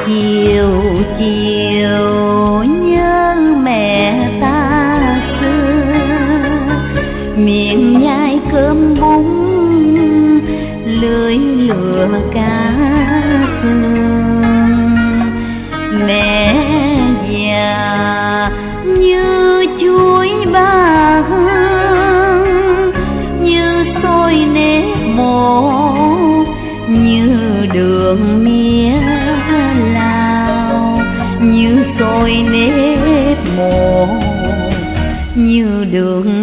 chiều chiều nhớ mẹ ta xưa, miệng nhai cơm bún lưới lụa cá sương. Mẹ già như chuối ba hương, như xôi nếp mồ, như đường mía Lào, như xôi nếp mồ, như đường